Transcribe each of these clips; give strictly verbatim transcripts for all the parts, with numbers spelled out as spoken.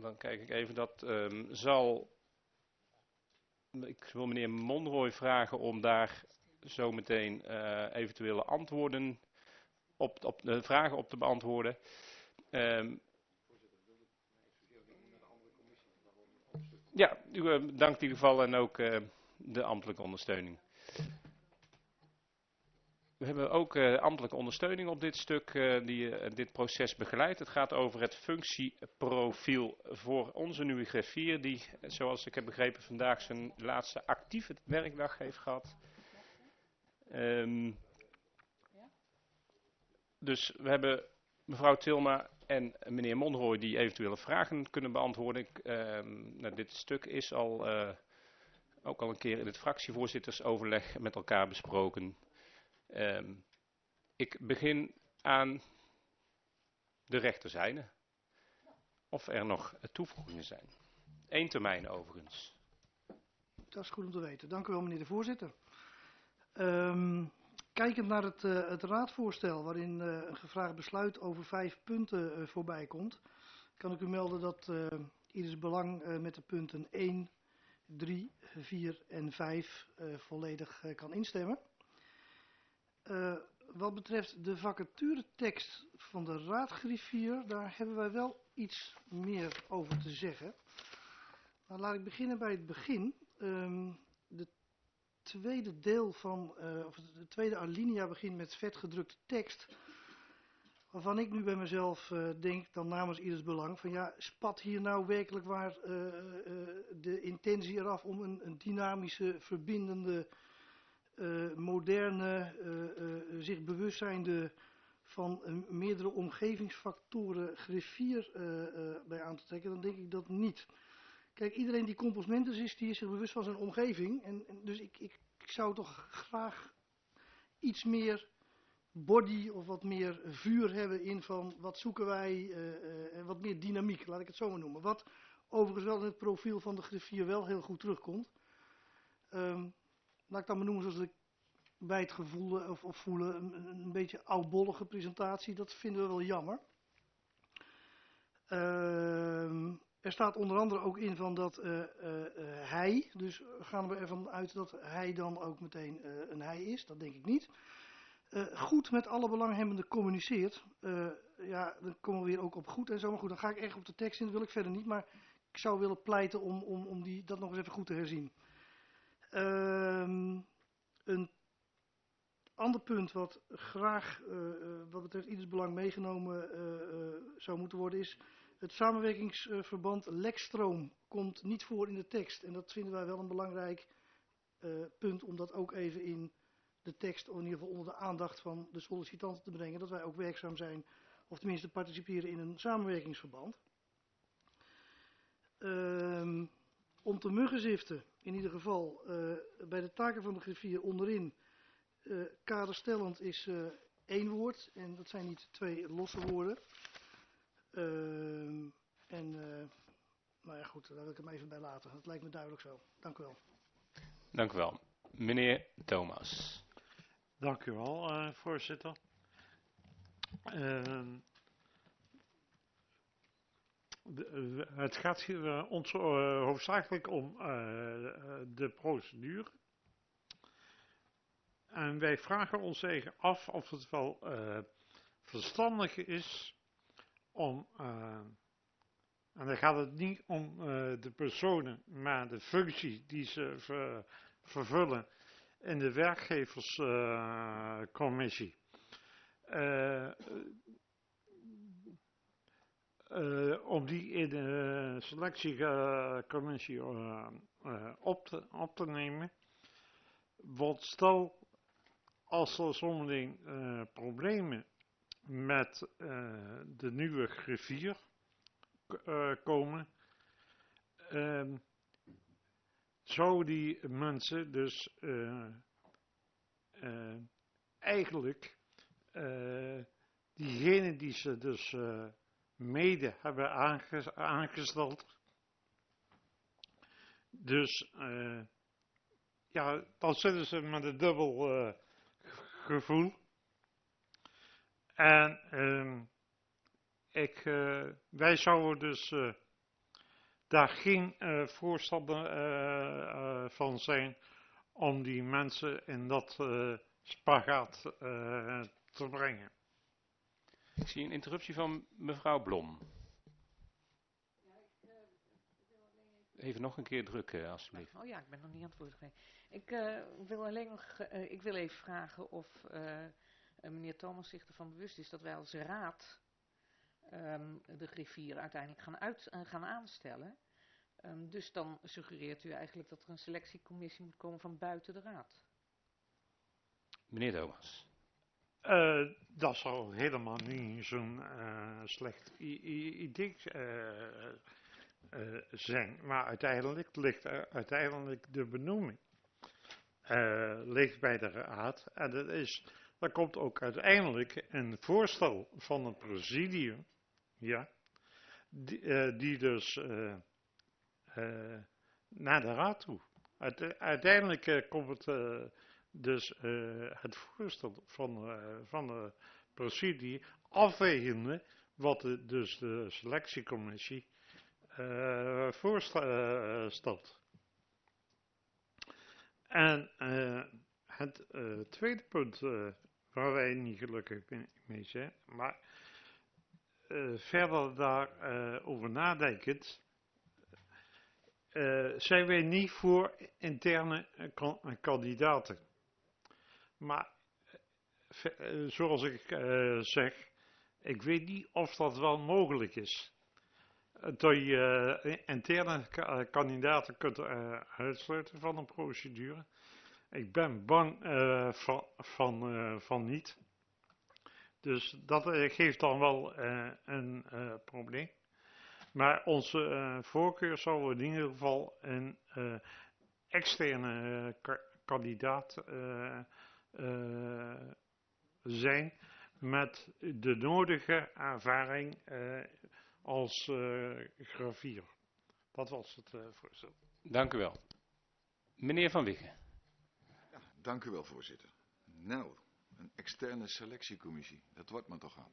dan kijk ik even, dat um, zal, ik wil meneer Monroy vragen om daar zo meteen uh, eventuele antwoorden op, op de vragen op te beantwoorden. Um, ja, u uh, bedankt in ieder geval en ook uh, de ambtelijke ondersteuning. We hebben ook uh, ambtelijke ondersteuning op dit stuk uh, die uh, dit proces begeleidt. Het gaat over het functieprofiel voor onze nieuwe griffier die, zoals ik heb begrepen, vandaag zijn laatste actieve werkdag heeft gehad. Um, dus we hebben mevrouw Tilma en meneer Monroy die eventuele vragen kunnen beantwoorden. Ik, um, nou, dit stuk is al uh, ook al een keer in het fractievoorzittersoverleg met elkaar besproken. Um, ik begin aan de rechterzijde. Of er nog toevoegingen zijn. Eén termijn overigens. Dat is goed om te weten. Dank u wel, meneer de voorzitter. Um, kijkend naar het, uh, het raadvoorstel waarin uh, een gevraagd besluit over vijf punten uh, voorbij komt, kan ik u melden dat uh, ieders belang uh, met de punten één, drie, vier en vijf uh, volledig uh, kan instemmen. Uh, wat betreft de vacaturetekst van de raadgriffier, daar hebben wij wel iets meer over te zeggen. Nou, laat ik beginnen bij het begin. Um, de tweede deel van, uh, of de tweede alinea begint met vetgedrukte tekst. Waarvan ik nu bij mezelf uh, denk, dan namens ieders belang, van ja, spat hier nou werkelijk waar uh, uh, de intentie eraf om een, een dynamische, verbindende, uh, moderne, uh, uh, zich bewust zijnde van uh, meerdere omgevingsfactoren griffier uh, uh, bij aan te trekken, dan denk ik dat niet. Kijk, iedereen die composmentus is, die is zich bewust van zijn omgeving. En, en dus ik, ik, ik zou toch graag iets meer body of wat meer vuur hebben in van wat zoeken wij uh, uh, en wat meer dynamiek, laat ik het zo maar noemen. Wat overigens wel in het profiel van de griffier wel heel goed terugkomt. Um, laat ik dan maar noemen zoals ik bij het gevoel of, of voelen, een, een beetje oudbollige presentatie, dat vinden we wel jammer. Um, Er staat onder andere ook in van dat uh, uh, uh, hij, dus gaan we ervan uit dat hij dan ook meteen uh, een hij is, dat denk ik niet. Uh, goed met alle belanghebbenden communiceert, uh, ja, dan komen we weer ook op goed en zo, maar goed, dan ga ik echt op de tekst in, dat wil ik verder niet, maar ik zou willen pleiten om, om, om die, dat nog eens even goed te herzien. Uh, een ander punt wat graag, uh, wat betreft ieders belang meegenomen uh, uh, zou moeten worden is, het samenwerkingsverband lekstroom komt niet voor in de tekst. En dat vinden wij wel een belangrijk uh, punt om dat ook even in de tekst, of in ieder geval onder de aandacht van de sollicitanten te brengen. Dat wij ook werkzaam zijn, of tenminste participeren in een samenwerkingsverband. Uh, om te muggenziften, in ieder geval, uh, bij de taken van de griffier onderin, uh, kaderstellend is uh, één woord. En dat zijn niet twee losse woorden. Uh, en, uh, nou ja goed, daar wil ik hem even bij laten. Dat lijkt me duidelijk zo. Dank u wel. Dank u wel. Meneer Thomas. Dank u wel, uh, voorzitter. Uh, de, uh, het gaat hier uh, ons uh, hoofdzakelijk om uh, de procedure. En wij vragen ons even af of het wel uh, verstandig is om, uh, en dan gaat het niet om uh, de personen, maar de functie die ze ver, vervullen in de werkgeverscommissie. Uh, uh, om die in de selectiecommissie uh, uh, op, te, op te nemen. Want stel, als er zonderling uh, problemen met uh, de nieuwe griffier uh, komen, uh, zou die mensen dus uh, uh, eigenlijk uh, diegene die ze dus uh, mede hebben aange aangesteld, dus uh, ja, dan zitten ze met een dubbel uh, gevoel. En uh, ik, uh, wij zouden dus uh, daar geen uh, voorstander uh, uh, van zijn om die mensen in dat uh, spagaat uh, te brengen. Ik zie een interruptie van mevrouw Blom. Even nog een keer drukken, alsjeblieft. Oh ja, ik ben nog niet aan het woord geweest. Ik uh, wil alleen nog, uh, ik wil even vragen of uh, meneer Thomas zich ervan bewust is dat wij als raad um, de griffier uiteindelijk gaan, uit, uh, gaan aanstellen. Um, dus dan suggereert u eigenlijk dat er een selectiecommissie moet komen van buiten de raad. Meneer Thomas. Uh, dat zou helemaal niet zo'n uh, slecht idee uh, uh, zijn. Maar uiteindelijk ligt uh, uiteindelijk de benoeming uh, ligt bij de raad. En dat is, dat komt ook uiteindelijk een voorstel van het presidium. Ja, die, uh, die dus uh, uh, naar de raad toe. Uite- uiteindelijk uh, komt het uh, dus uh, het voorstel van, uh, van de presidie afwegende wat de, dus de selectiecommissie uh, voorstelt. En uh, het uh, tweede punt uh, waar wij niet gelukkig mee zijn, maar uh, verder daarover uh, over nadenkend, uh, zijn wij niet voor interne uh, kandidaten. Maar uh, zoals ik uh, zeg, ik weet niet of dat wel mogelijk is. Dat je uh, interne uh, kandidaten kunt uh, uitsluiten van een procedure. Ik ben bang uh, van, van, uh, van niet. Dus dat uh, geeft dan wel uh, een uh, probleem. Maar onze uh, voorkeur zou in ieder geval een uh, externe uh, ka- kandidaat uh, uh, zijn met de nodige ervaring uh, als uh, grafier. Dat was het uh, voorstel. Dank u wel. Meneer Van Wiggen. Ja, dank u wel, voorzitter. Nou, een externe selectiecommissie. Dat wordt maar toch wat.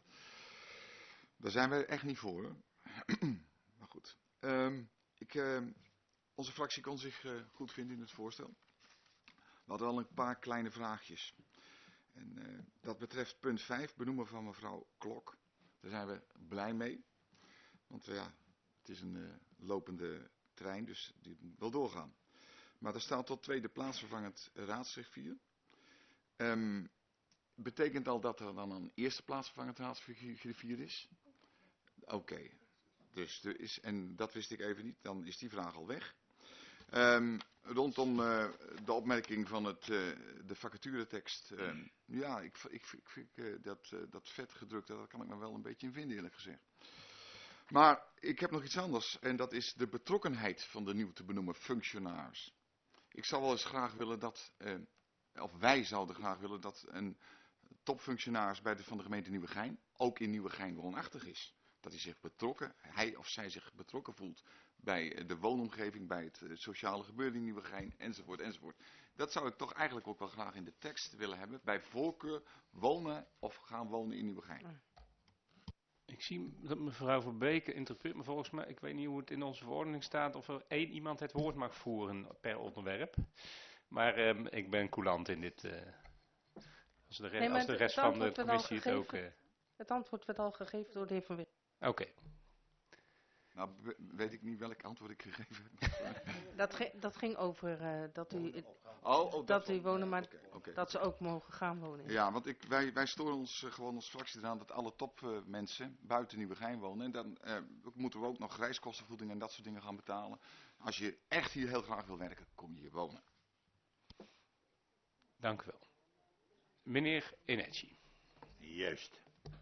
Daar zijn wij echt niet voor, hoor. Maar goed. Um, ik, uh, onze fractie kon zich uh, goed vinden in het voorstel. We hadden al een paar kleine vraagjes. En uh, dat betreft punt vijf, benoemen van mevrouw Klok. Daar zijn we blij mee. Want uh, ja, het is een uh, lopende trein, dus die moet wel doorgaan. Maar er staat tot tweede plaatsvervangend raadsgriffier. Um, betekent al dat er dan een eerste plaatsvervangend raadsgriffier is? Oké. Okay. Dus er is, en dat wist ik even niet, dan is die vraag al weg. Um, rondom uh, de opmerking van het, uh, de vacaturetekst. Uh, ja, ik, ik, ik vind uh, dat, uh, dat vetgedrukte, daar kan ik me wel een beetje in vinden, eerlijk gezegd. Maar ik heb nog iets anders. En dat is de betrokkenheid van de nieuw te benoemen functionaris. Ik zou wel eens graag willen dat, uh, of wij zouden graag willen dat een topfunctionaris bij de, van de gemeente Nieuwegein ook in Nieuwegein woonachtig is. Dat hij zich betrokken, hij of zij zich betrokken voelt bij de woonomgeving, bij het sociale gebeuren in Nieuwegein, enzovoort, enzovoort. Dat zou ik toch eigenlijk ook wel graag in de tekst willen hebben. Bij voorkeur wonen of gaan wonen in Nieuwegein. Ik zie dat mevrouw Verbeek interpreteert, maar volgens mij, ik weet niet hoe het in onze verordening staat, of er één iemand het woord mag voeren per onderwerp. Maar um, ik ben coulant in dit, uh, als de, re nee, als de rest van de commissie het ook... Uh... Het antwoord werd al gegeven door de heer Van Wiggen. Oké. Okay. Nou, weet ik niet welk antwoord ik gegeven heb. dat, ge dat ging over uh, dat u, het, oh, oh, dat, dat u wonen, maar okay, okay. dat ze ook mogen gaan wonen. Ja, want ik, wij, wij storen ons uh, gewoon als fractie eraan dat alle topmensen uh, buiten Nieuwegein wonen. En dan uh, moeten we ook nog reiskostenvergoeding en dat soort dingen gaan betalen. Als je echt hier heel graag wil werken, kom je hier wonen. Dank u wel. Meneer Enetji. Juist.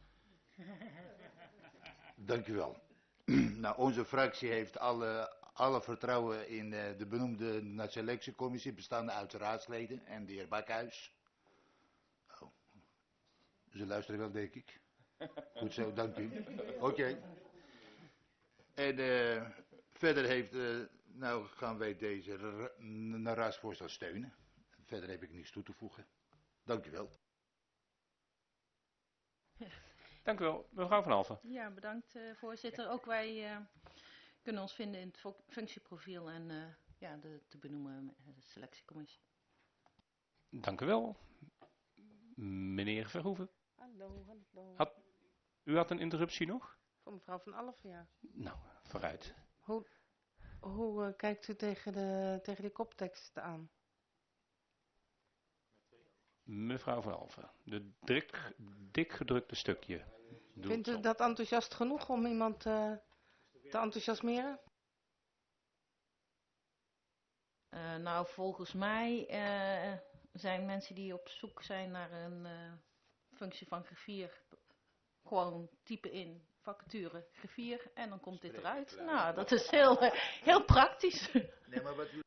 Dank u wel. Nou, onze fractie heeft alle, alle vertrouwen in uh, de benoemde selectiecommissie, bestaande uit de raadsleden en de heer Bakhuis. Oh. Ze luisteren wel, denk ik. Goed zo, dank u. Oké. Okay. En uh, verder heeft, uh, nou gaan wij deze ra raadsvoorstel steunen. Verder heb ik niets toe te voegen. Dank u wel. Dank u wel, mevrouw Van Alphen. Ja, bedankt uh, voorzitter. Ook wij uh, kunnen ons vinden in het vo- functieprofiel en uh, ja, de te benoemen uh, selectiecommissie. Dank u wel. Meneer Verhoeven. Hallo, hallo. Had, u had een interruptie nog? Voor mevrouw Van Alphen, ja. Nou, vooruit. Hoe, hoe uh, kijkt u tegen, de, tegen die koptekst aan? Mevrouw Van Alphen, de dik, dik gedrukte stukje. Doe Vindt u dat enthousiast genoeg om iemand uh, te enthousiasmeren? Uh, nou, volgens mij uh, zijn mensen die op zoek zijn naar een uh, functie van griffier gewoon typen in vacature griffier en dan komt dit eruit. Nou, dat is heel, uh, heel praktisch. Nee, maar wat u...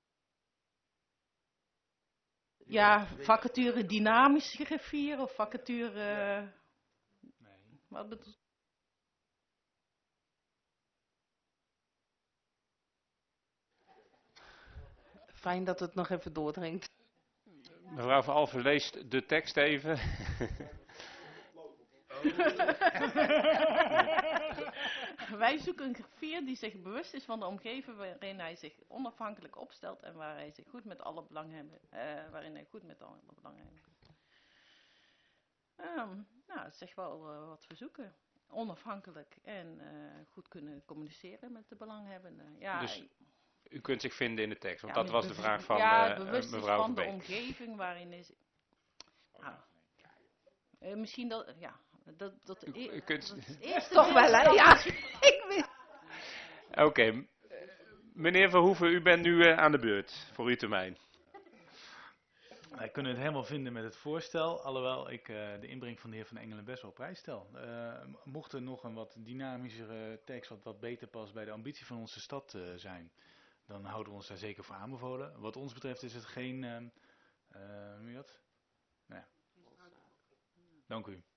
Ja, vacature dynamische griffier of vacature... Ja. Nee. Wat bedoelt... Fijn dat het nog even doordringt. Mevrouw Van Alphen leest de tekst even. Wij zoeken een griffier die zich bewust is van de omgeving waarin hij zich onafhankelijk opstelt en waar hij zich goed met alle belanghebbenden, uh, waarin hij goed met alle belanghebbenden. Um, nou, dat is echt wel uh, wat we zoeken. Onafhankelijk en uh, goed kunnen communiceren met de belanghebbenden. Ja, dus u kunt zich vinden in de tekst, want ja, dat was de vraag van ja, uh, bewust mevrouw is van Van de omgeving waarin is. Nou, uh, misschien dat, ja. Dat, dat, u, u kunt... dat is eerste toch wel, hè? Ja, ik weet. Oké, okay. Meneer Verhoeven, u bent nu uh, aan de beurt voor uw termijn. Wij kunnen het helemaal vinden met het voorstel, alhoewel ik uh, de inbreng van de heer Van Engelen best wel op prijs stel. Uh, mocht er nog een wat dynamischere tekst wat, wat beter past bij de ambitie van onze stad uh, zijn, dan houden we ons daar zeker voor aanbevolen. Wat ons betreft is het geen... Uh, uh, hoe dat? Nou ja. Dank u.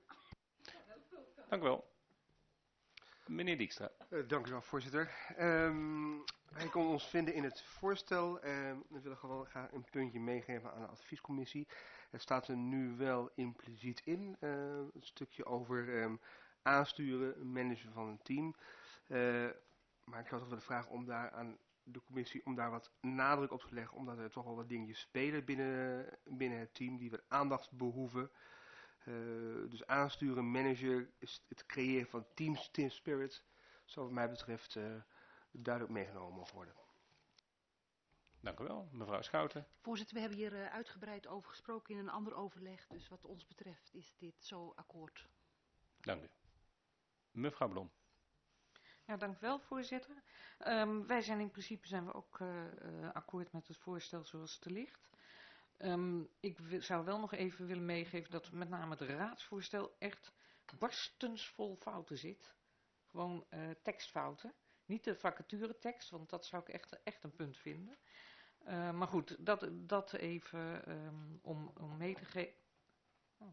Dank u wel. Meneer Dijkstra. Uh, dank u wel, voorzitter. Um, hij kon ons vinden in het voorstel. Uh, we willen gewoon graag een puntje meegeven aan de adviescommissie. Het staat er nu wel impliciet in. Uh, een stukje over um, aansturen, managen van een team. Uh, maar ik zou toch willen vragen om daar aan de commissie om daar wat nadruk op te leggen. Omdat er toch wel wat dingetjes spelen binnen, binnen het team die wat aandacht behoeven. Uh, dus aansturen, manager, is het creëren van teams, team spirit, zou wat mij betreft uh, duidelijk meegenomen mogen worden. Dank u wel, mevrouw Schouten. Voorzitter, we hebben hier uh, uitgebreid over gesproken in een ander overleg, dus wat ons betreft is dit zo akkoord. Dank u. Mevrouw Blom. Ja, dank u wel, voorzitter. Um, wij zijn in principe zijn we ook uh, uh, akkoord met het voorstel zoals het er ligt. Um, ik zou wel nog even willen meegeven dat met name het raadsvoorstel echt barstensvol fouten zit. Gewoon uh, tekstfouten. Niet de vacaturetekst, want dat zou ik echt, echt een punt vinden. Uh, maar goed, dat, dat even um, om, om mee te geven. Oh.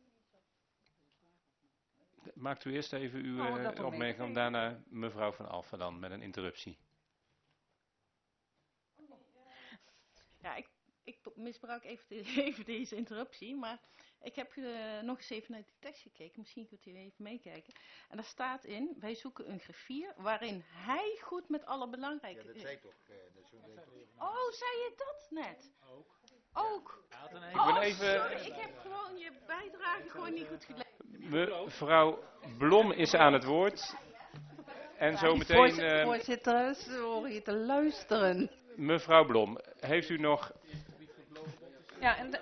Maakt u eerst even uw oh, uh, opmerking en daarna mevrouw Van Alphen dan met een interruptie. Ja, ik... Ik misbruik even, de, even deze interruptie, maar ik heb uh, nog eens even naar die tekst gekeken. Misschien kunt u even meekijken. En daar staat in, wij zoeken een griffier waarin hij goed met alle belangrijke... Ja, dat zei toch. Uh, dat zo toch. Oh, zei je dat net? Ook. Ook. Ja, oh, ik ben even... sorry, ik heb gewoon je bijdrage gewoon niet goed gelezen. Mevrouw Blom is aan het woord. En ja, zo meteen... Uh, voorzitter, ze horen je te luisteren. Mevrouw Blom, heeft u nog... Ja, en de,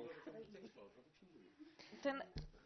ten,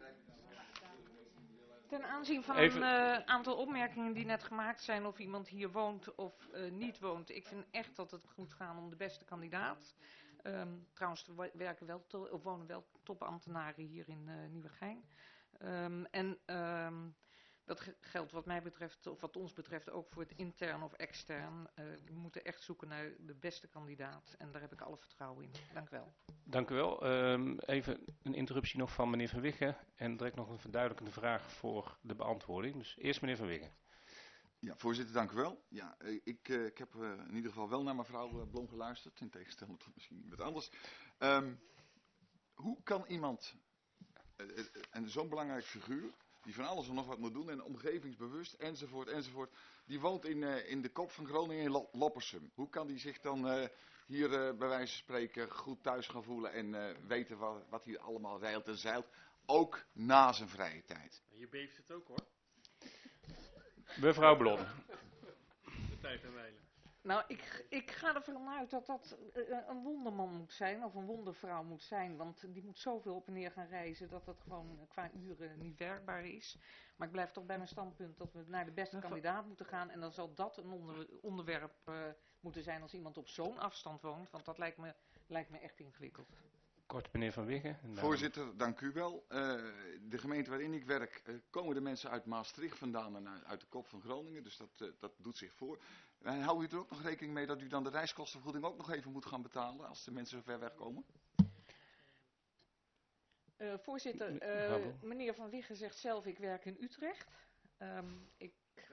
ten aanzien van Even. een uh, aantal opmerkingen die net gemaakt zijn of iemand hier woont of uh, niet woont. Ik vind echt dat het moet gaan om de beste kandidaat. Um, trouwens, er werken wel to, of wonen wel topambtenaren hier in uh, Nieuwegein. Um, en um, dat geldt wat mij betreft, of wat ons betreft, ook voor het intern of extern. Uh, we moeten echt zoeken naar de beste kandidaat. En daar heb ik alle vertrouwen in. Dank u wel. Dank u wel. Um, even een interruptie nog van meneer Van Wiggen. En direct nog een verduidelijkende vraag voor de beantwoording. Dus eerst meneer Van Wiggen. Ja, voorzitter, dank u wel. Ja, ik, uh, ik heb uh, in ieder geval wel naar mevrouw uh, Blom geluisterd. In tegenstelling tot misschien iemand anders. Um, hoe kan iemand, uh, uh, en zo'n belangrijk figuur... die van alles en nog wat moet doen en omgevingsbewust enzovoort enzovoort. Die woont in, uh, in de kop van Groningen in Lo- Loppersum. Hoe kan die zich dan uh, hier uh, bij wijze van spreken goed thuis gaan voelen en uh, weten wat, wat hier allemaal reilt en zeilt, ook na zijn vrije tijd? Hier beeft het ook hoor. Mevrouw Blom. De tijd en wijlen. Nou, ik, ik ga ervan uit dat dat uh, een wonderman moet zijn, of een wondervrouw moet zijn, want die moet zoveel op en neer gaan reizen dat dat gewoon qua uren niet werkbaar is. Maar ik blijf toch bij mijn standpunt dat we naar de beste kandidaat moeten gaan en dan zal dat een onder, onderwerp uh, moeten zijn als iemand op zo'n afstand woont, want dat lijkt me, lijkt me echt ingewikkeld. Kort, meneer Van Wiggen. Dan... Voorzitter, dank u wel. Uh, de gemeente waarin ik werk, uh, komen de mensen uit Maastricht vandaan en uit de kop van Groningen. Dus dat, uh, dat doet zich voor. En houdt u er ook nog rekening mee dat u dan de reiskostenvergoeding ook nog even moet gaan betalen als de mensen zo ver weg komen? Uh, voorzitter, uh, meneer Van Wiggen zegt zelf, ik werk in Utrecht. Um, ik...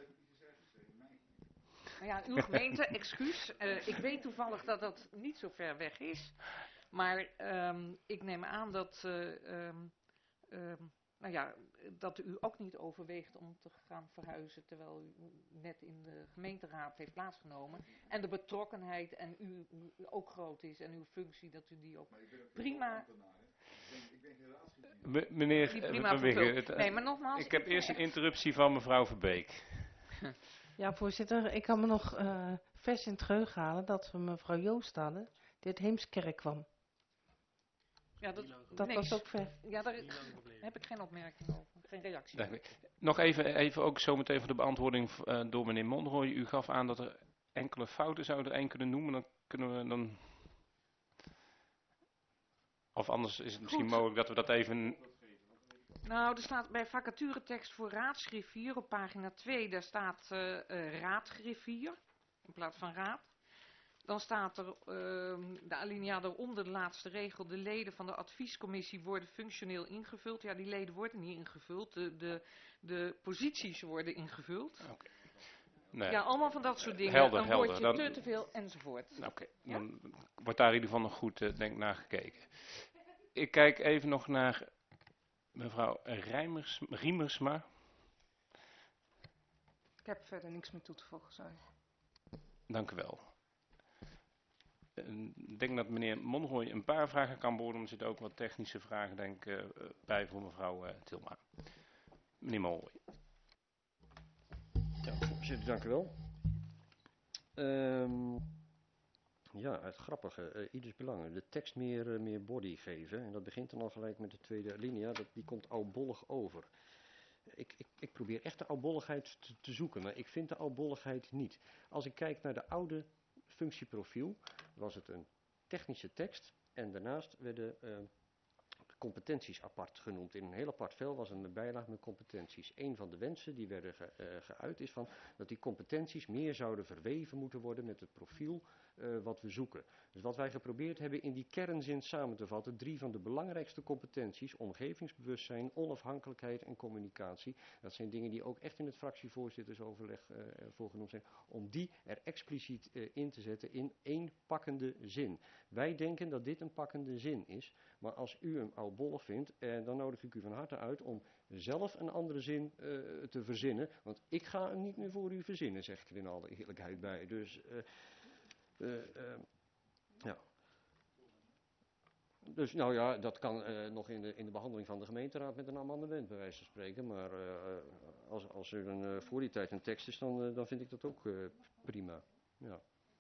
Nou ja, uw gemeente, excuus. Uh, ik weet toevallig dat dat niet zo ver weg is. Maar um, ik neem aan dat, uh, um, um, nou ja, dat u ook niet overweegt om te gaan verhuizen terwijl u net in de gemeenteraad heeft plaatsgenomen. En de betrokkenheid en u, u ook groot is en uw functie, dat u die ook prima... Ik ben geen raadsgezier. M- meneer Van Wiggen, het, nee, maar nogmaals, ik heb eerst een interruptie van mevrouw Verbeek. Ja, voorzitter, ik kan me nog uh, vers in het geheugen halen dat we mevrouw Joost hadden, die uit Heemskerk kwam. Ja, dat, dat nee, was ook ver. Ja, daar heb ik geen opmerking over, geen reactie. Nee, nog even, even ook zometeen voor de beantwoording uh, door meneer Monrooy. U gaf aan dat er enkele fouten zouden er één kunnen noemen, dan kunnen we dan... Of anders is het misschien Goed. mogelijk dat we dat even... Nou, er staat bij vacaturetekst voor raadsgriffier op pagina twee, daar staat uh, uh, raadgriffier in plaats van raad. Dan staat er uh, de alinea daaronder, de laatste regel, de leden van de adviescommissie worden functioneel ingevuld. Ja, die leden worden niet ingevuld, de, de, de posities worden ingevuld. Okay. Nee. Ja, allemaal van dat soort dingen. Helder, een helder. woordje Dan, te te veel enzovoort. Oké, okay. Ja? Dan wordt daar in ieder geval nog goed uh, denk naar gekeken. Ik kijk even nog naar mevrouw Rijmers, Riemersma. Ik heb verder niks meer toe te voegen, sorry. Dank u wel. Ik denk dat meneer Monrooy een paar vragen kan beantwoorden. Er zitten ook wat technische vragen denk ik, uh, bij voor mevrouw uh, Tilma. Meneer Monrooy. Ja, voorzitter, dank u wel. Um, ja, het grappige, uh, ieders belangen. De tekst meer, uh, meer body geven. En dat begint dan al gelijk met de tweede alinea. Dat, die komt oudbollig over. Ik, ik, ik probeer echt de oudbolligheid te, te zoeken, maar ik vind de oudbolligheid niet. Als ik kijk naar de oude functieprofiel, was het een technische tekst. En daarnaast werden uh, competenties apart genoemd. In een heel apart vel was een bijlage met competenties. Een van de wensen die werden ge, uh, geuit is van dat die competenties meer zouden verweven moeten worden met het profiel uh, wat we zoeken. Dus wat wij geprobeerd hebben in die kernzin samen te vatten, drie van de belangrijkste competenties, omgevingsbewustzijn, onafhankelijkheid en communicatie. Dat zijn dingen die ook echt in het fractievoorzittersoverleg uh, voorgenomen zijn, om die er expliciet uh, in te zetten in één pakkende zin. Wij denken dat dit een pakkende zin is, maar als u hem oudbollig vindt, eh, dan nodig ik u van harte uit om zelf een andere zin uh, te verzinnen, want ik ga hem niet meer voor u verzinnen, zeg ik er in alle eerlijkheid bij. Dus, uh, uh, uh, ja. Dus nou ja, dat kan uh, nog in de, in de behandeling van de gemeenteraad met een amendement bij wijze van spreken, maar uh, als, als er een, uh, voor die tijd een tekst is, dan, uh, dan vind ik dat ook uh, prima. Ja.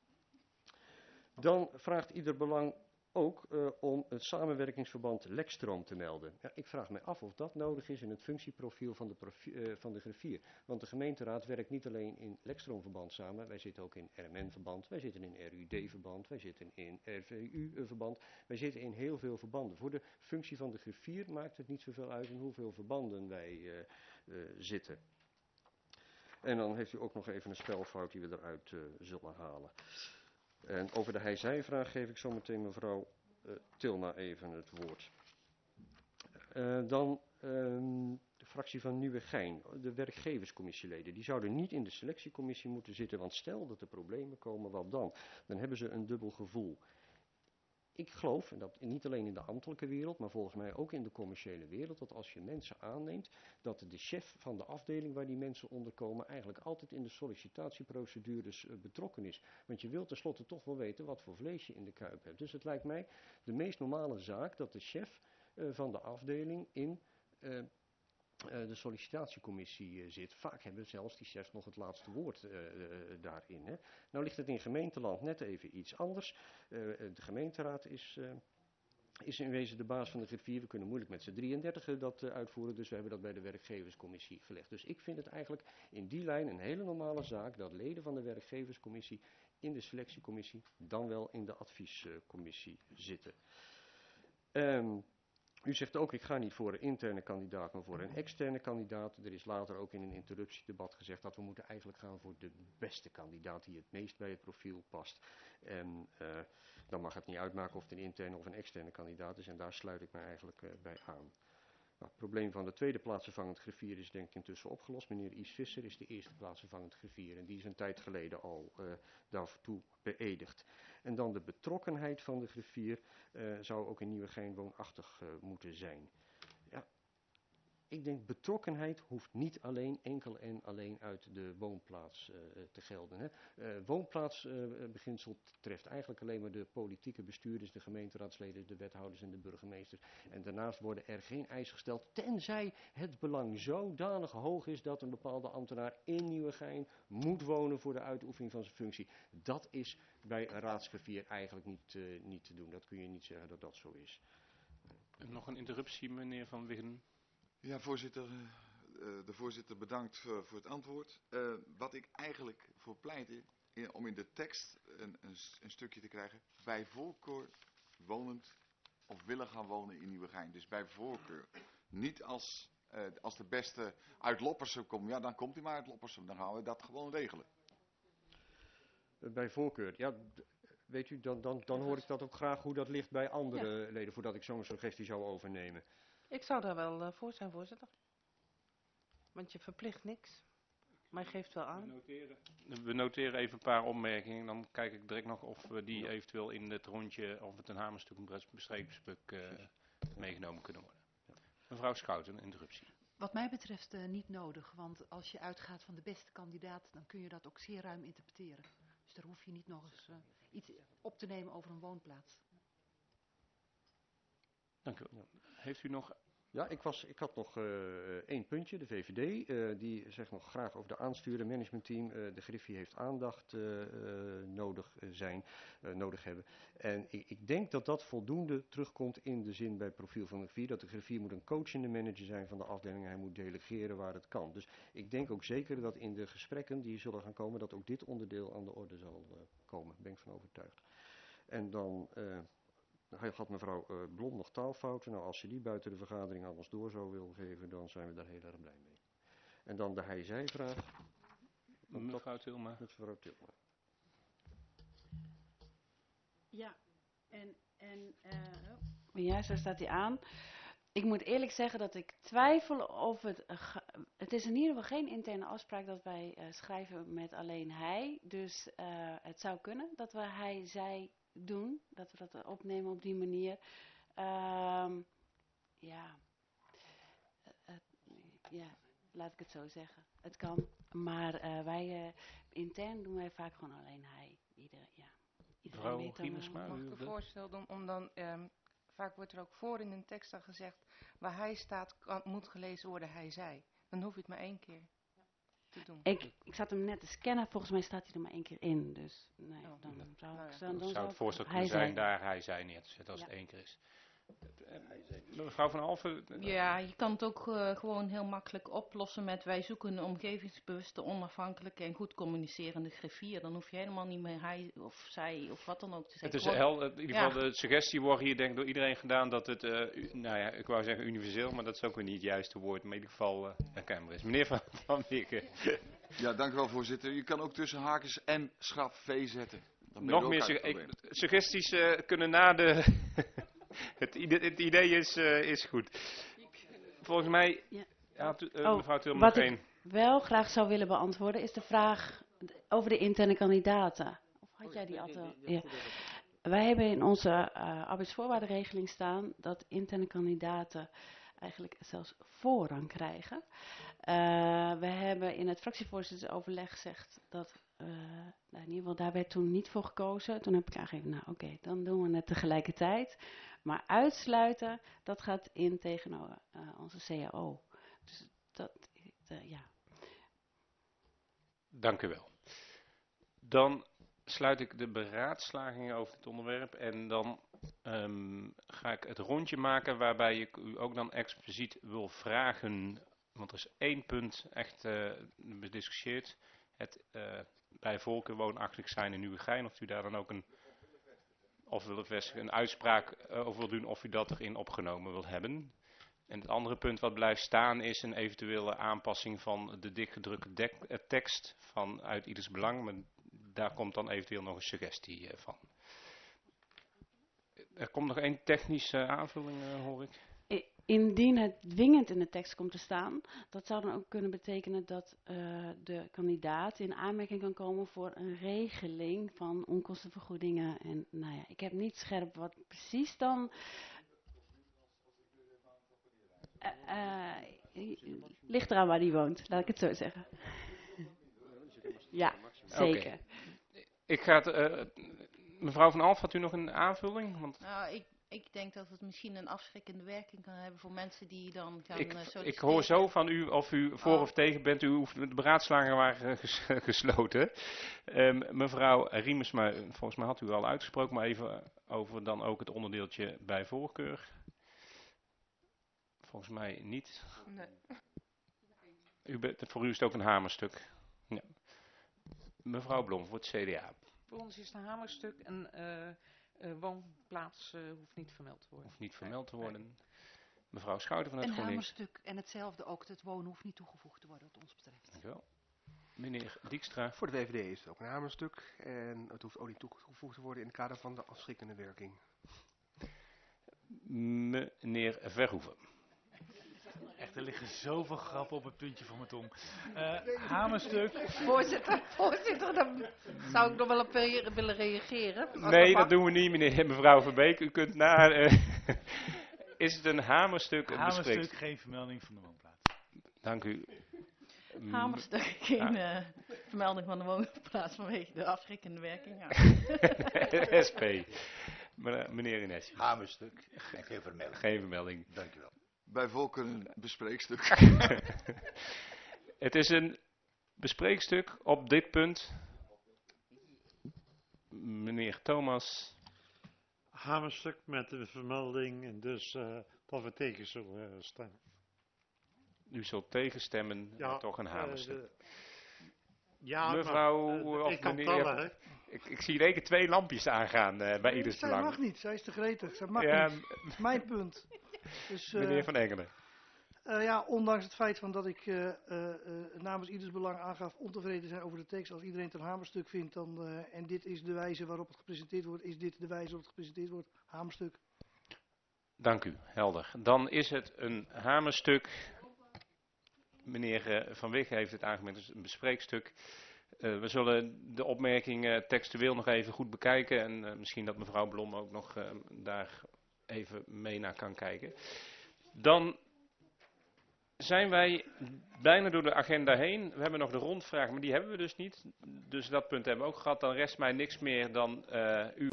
Dan vraagt ieder belang ook uh, om het samenwerkingsverband Lekstroom te melden. Ja, ik vraag mij af of dat nodig is in het functieprofiel van de, profi- uh, van de griffier. Want de gemeenteraad werkt niet alleen in Lekstroomverband samen, wij zitten ook in R M N-verband, wij zitten in R U D-verband, wij zitten in R V U-verband, wij zitten in heel veel verbanden. Voor de functie van de griffier maakt het niet zoveel uit in hoeveel verbanden wij uh, uh, zitten. En dan heeft u ook nog even een spelfout die we eruit uh, zullen halen. En over de hij-zij-vraag geef ik zo meteen mevrouw uh, Tilma even het woord. Uh, dan um, de fractie van Nieuwegein, de werkgeverscommissieleden. Die zouden niet in de selectiecommissie moeten zitten, want stel dat er problemen komen, wat dan? Dan hebben ze een dubbel gevoel. ik geloof, en dat niet alleen in de ambtelijke wereld, maar volgens mij ook in de commerciële wereld, dat als je mensen aanneemt, dat de chef van de afdeling waar die mensen onder komen eigenlijk altijd in de sollicitatieprocedures uh, betrokken is. Want je wilt tenslotte toch wel weten wat voor vlees je in de kuip hebt. Dus het lijkt mij de meest normale zaak dat de chef uh, van de afdeling in uh, uh, de sollicitatiecommissie uh, zit. Vaak hebben zelfs die chefs nog het laatste woord uh, uh, daarin. Hè. Nou ligt het in gemeenteland net even iets anders. Uh, de gemeenteraad is... Uh, is in wezen de baas van de griffier. We kunnen moeilijk met z'n drieëndertig dat uh, uitvoeren, dus we hebben dat bij de werkgeverscommissie gelegd. Dus ik vind het eigenlijk in die lijn een hele normale zaak dat leden van de werkgeverscommissie in de selectiecommissie, dan wel in de adviescommissie zitten. Um, u zegt ook, ik ga niet voor een interne kandidaat, maar voor een externe kandidaat. Er is later ook in een interruptiedebat gezegd dat we moeten eigenlijk gaan voor de beste kandidaat die het meest bij het profiel past. En uh, dan mag het niet uitmaken of het een interne of een externe kandidaat is en daar sluit ik me eigenlijk uh, bij aan. Nou, het probleem van de tweede plaatsvervangend griffier is denk ik intussen opgelost. Meneer Is Visser is de eerste plaatsvervangend griffier en die is een tijd geleden al uh, daartoe beëdigd. En dan de betrokkenheid van de griffier uh, zou ook in Nieuwegein woonachtig uh, moeten zijn. Ja, ik denk betrokkenheid hoeft niet alleen enkel en alleen uit de woonplaats uh, te gelden. Hè. Uh, woonplaatsbeginsel uh, treft eigenlijk alleen maar de politieke bestuurders, de gemeenteraadsleden, de wethouders en de burgemeesters. En daarnaast worden er geen eisen gesteld, tenzij het belang zodanig hoog is dat een bepaalde ambtenaar in Nieuwegein moet wonen voor de uitoefening van zijn functie. Dat is bij een raadsgriffier eigenlijk niet, uh, niet te doen. Dat kun je niet zeggen dat dat zo is. Nog een interruptie, meneer Van Wiggen. Ja, voorzitter. Uh, de voorzitter bedankt uh, voor het antwoord. Uh, wat ik eigenlijk voor pleit in, om in de tekst een, een, een stukje te krijgen. Bij voorkeur wonend of willen gaan wonen in Nieuwegein. Dus bij voorkeur. Niet als, uh, als de beste uit Loppersum komt. Ja, dan komt hij maar uit Loppersum. Dan gaan we dat gewoon regelen. Uh, bij voorkeur. Ja, weet u, dan, dan, dan hoor ik dat ook graag hoe dat ligt bij andere ja. leden. Voordat ik zo'n suggestie zou overnemen. Ik zou daar wel uh, voor zijn, voorzitter. Want je verplicht niks. Maar je geeft wel aan. We noteren, we noteren even een paar opmerkingen. Dan kijk ik direct nog of we die eventueel in het rondje, of het een hamerstuk en bespreekbestuk uh, meegenomen kunnen worden. Mevrouw Schouten, een interruptie. Wat mij betreft uh, niet nodig. Want als je uitgaat van de beste kandidaat, dan kun je dat ook zeer ruim interpreteren. Dus daar hoef je niet nog eens uh, iets op te nemen over een woonplaats. Dank u wel. Heeft u nog... Ja, ik, was, ik had nog uh, één puntje, de V V D. Uh, die zegt nog graag over de aansturen, managementteam. Uh, de griffier heeft aandacht uh, uh, nodig uh, zijn, uh, nodig hebben. En ik, ik denk dat dat voldoende terugkomt in de zin bij het profiel van de griffier. Dat de griffier moet een coachende manager zijn van de afdeling. Hij moet delegeren waar het kan. Dus ik denk ook zeker dat in de gesprekken die zullen gaan komen, dat ook dit onderdeel aan de orde zal uh, komen. Daar ben ik van overtuigd. En dan... Uh, Hij had mevrouw uh, Blom nog taalfouten. Nou, als ze die buiten de vergadering aan ons door zou willen geven, dan zijn we daar heel erg blij mee. En dan de hij-zij-vraag. Mevrouw Tilma. Mevrouw Tilma. Ja, en, en uh, ja, zo staat hij aan. Ik moet eerlijk zeggen dat ik twijfel of het... Uh, het is in ieder geval geen interne afspraak dat wij uh, schrijven met alleen hij. Dus uh, het zou kunnen dat we hij-zij... doen, dat we dat opnemen op die manier. Um, ja. Uh, uh, ja, laat ik het zo zeggen. Het kan, maar uh, wij uh, intern doen wij vaak gewoon alleen hij. Ieder, ja. Mevrouw Giemensma, mag ik een voorstel doen om dan, um, vaak wordt er ook voor in een tekst dan gezegd, waar hij staat kan, moet gelezen worden hij zij. Dan hoef je het maar één keer te doen. Ik, ik zat hem net te scannen, volgens mij staat hij er maar één keer in. Dus nee, oh, dan ja. zou nou ik ja. dan, dan zou het voorstel kunnen zijn, daar hij zij neer te zetten als ja. het één keer is. Mevrouw van Alphen. Ja, je kan het ook uh, gewoon heel makkelijk oplossen met wij zoeken een omgevingsbewuste, onafhankelijke en goed communicerende griffier. Dan hoef je helemaal niet meer hij of zij of wat dan ook te zeggen. Het is hel, in ieder geval ja. de suggestie wordt hier denk ik door iedereen gedaan dat het, uh, u, nou ja, ik wou zeggen universeel, maar dat is ook weer niet het juiste woord, maar in ieder geval uh, herkenbaar is. Meneer Van, van Wieken. Ja, dank u wel voorzitter. Je kan ook tussen haakjes en schaf V zetten. Dan Nog meer sug ik, suggesties uh, kunnen na de... Het idee, het idee is, uh, is goed. Volgens mij, ja. Ja, uh, oh, mevrouw Tilman, wat nog ik één. wel graag zou willen beantwoorden is de vraag over de interne kandidaten. Of had jij die altijd? Ja. wij hebben in onze uh, arbeidsvoorwaardenregeling staan dat interne kandidaten eigenlijk zelfs voorrang krijgen. Uh, we hebben in het fractievoorzittersoverleg gezegd dat, uh, nou in ieder geval daar werd toen niet voor gekozen. Toen heb ik aangegeven, nou oké, okay, dan doen we het tegelijkertijd. Maar uitsluiten, dat gaat in tegenover uh, onze C A O. Dus dat, uh, ja. Dank u wel. Dan sluit ik de beraadslagingen over dit onderwerp en dan um, ga ik het rondje maken waarbij ik u ook dan expliciet wil vragen, want er is één punt echt uh, bediscussieerd, het uh, bij voorkeur woonachtig zijn in Nieuwegein, of u daar dan ook een, of wil het een uitspraak uh, over wil doen of u dat erin opgenomen wil hebben. En het andere punt wat blijft staan is een eventuele aanpassing van de dikgedrukte dek, uh, tekst vanuit ieders belang, maar daar komt dan eventueel nog een suggestie uh, van. Er komt nog één technische aanvulling, uh, hoor ik. Indien het dwingend in de tekst komt te staan, dat zou dan ook kunnen betekenen dat uh, de kandidaat in aanmerking kan komen voor een regeling van onkostenvergoedingen. En nou ja, ik heb niet scherp wat precies dan. Uh, uh, ligt eraan waar die woont, laat ik het zo zeggen. Ja, zeker. Okay. Ik ga het, uh, mevrouw Van Alphen, had u nog een aanvulling? Want nou, ik, ik denk dat het misschien een afschrikkende werking kan hebben voor mensen die dan gaan ik, uh, solliciteren. Ik hoor zo van u of u voor oh. of tegen bent. U, de beraadslagingen waren ges, gesloten. Um, mevrouw Riemersma, volgens mij had u al uitgesproken, maar even over dan ook het onderdeeltje bij voorkeur. Volgens mij niet. Nee. U bent, voor u is het ook een hamerstuk. Ja. Mevrouw Blom voor het C D A. Voor ons is het een hamerstuk en uh, uh, woonplaats uh, hoeft niet vermeld te worden. Hoeft niet vermeld te worden. Nee. Mevrouw Schouten van het een GroenLinks. Een hamerstuk en hetzelfde ook, het wonen hoeft niet toegevoegd te worden wat ons betreft. Dank u wel. Meneer Dijkstra. Voor de V V D is het ook een hamerstuk en het hoeft ook niet toegevoegd te worden in het kader van de afschrikkende werking. Meneer Verhoeven. Echt, er liggen zoveel grappen op het puntje van mijn tong. Uh, hamerstuk. Voorzitter, voorzitter, dan zou ik nog wel op willen reageren. Nee, dat, dat doen we niet, meneer mevrouw Verbeek. U kunt naar... Uh, is het een hamerstuk? Een hamerstuk, bespreekt? Geen vermelding van de woonplaats. Dank u. Hamerstuk, geen uh, vermelding van de woonplaats vanwege de afschrikkende werking. Ja. S P. Meneer Ines. Hamerstuk en geen vermelding. Geen vermelding. Dank u wel. Bij voorkeur een bespreekstuk. Het is een bespreekstuk op dit punt. Meneer Thomas. Hamerstuk met de vermelding en dus uh, dat we tegen zullen uh, stemmen. U zult tegenstemmen, ja, maar toch een hamerstuk. Uh, de, ja, maar, uh, of ik kan meneer, tellen, hè. Ik, ik zie in één keer twee lampjes aangaan uh, bij ieders zij belang. Zij mag niet, zij is te gretig, zij mag ja, niet. Dat is mijn punt. Dus, uh, meneer Van Engelen. Uh, ja, ondanks het feit van dat ik uh, uh, uh, namens ieders belang aangaf ontevreden te zijn over de tekst. Als iedereen het een hamerstuk vindt dan, uh, en dit is de wijze waarop het gepresenteerd wordt, is dit de wijze waarop het gepresenteerd wordt. Hamerstuk. Dank u, helder. Dan is het een hamerstuk. Meneer uh, Van Wig heeft het aangemerkt, het is een bespreekstuk. Uh, we zullen de opmerkingen textueel nog even goed bekijken. En uh, misschien dat mevrouw Blom ook nog uh, daar even mee naar kan kijken. Dan zijn wij bijna door de agenda heen. We hebben nog de rondvraag, maar die hebben we dus niet. Dus dat punt hebben we ook gehad. Dan rest mij niks meer dan uh, u